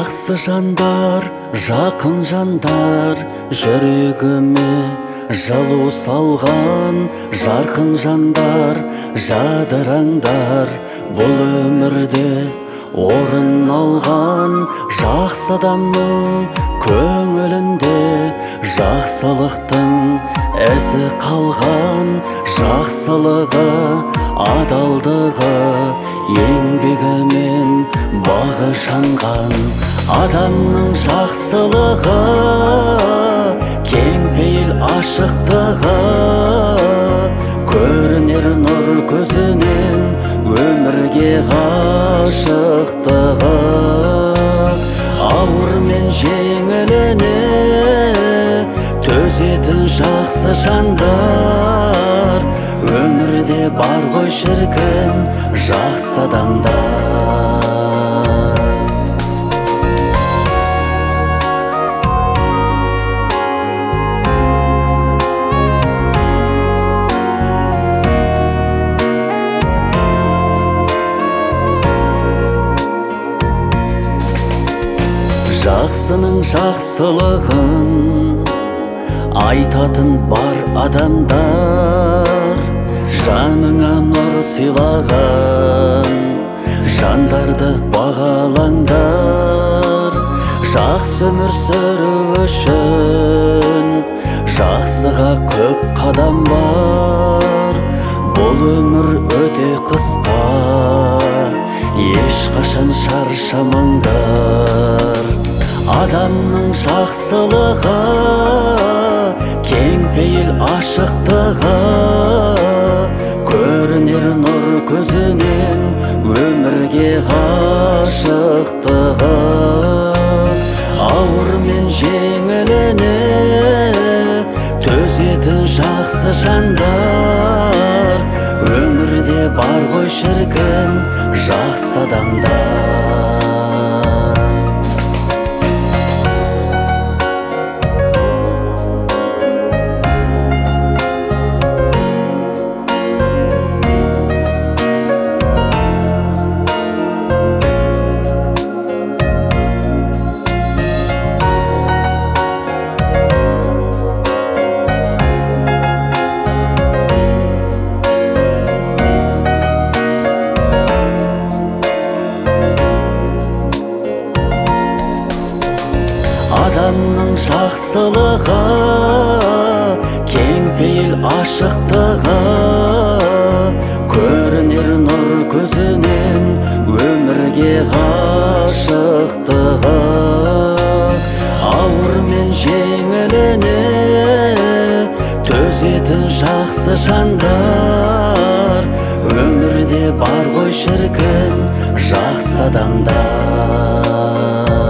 жақсы жандар, жақын жандар, жүрегіме жылу салған жарқын жандар, жадыраңдар. Бұл өмірде орын алған жақсы адамның көңілінде жақсылықтың ізі қалған. Жақсылығы, адалдығы, еңбегімен бағы жанған. Адамның жақсылығы, кең пейіл ашықтығы, көрінер нұр көзінен өмірге ғашықтығы. Ауыр мен жеңіліне төзетін жақсы жандар, өмірде бар ғой шіркін жақсы адамдар. Жақсының жақсылығын айтатын бар адамдар, жаныңа нұр сыйлаған жандарды бағалаңдар. Жақсы өмір сүру үшін жақсыға көп қадам бар. Бұл өмір өте қысқа, ешқашан шаршамаңдар. Адамның жақсылығы, кең пейіл ашықтығы, көрінер нұр көзінен өмірге ғашықтығы. Ауыр мен жеңіліне төзетін жақсы жандар, өмірде бар ғой шіркін жақсы адамдар. Адамның жақсылығы, кең пейіл ашықтығы, көрінер нұр көзінен өмірге ғашықтығы. Ауыр мен жеңіліне төзетін жақсы жандар, өмірде бар ғой шіркін жақсы адамдар.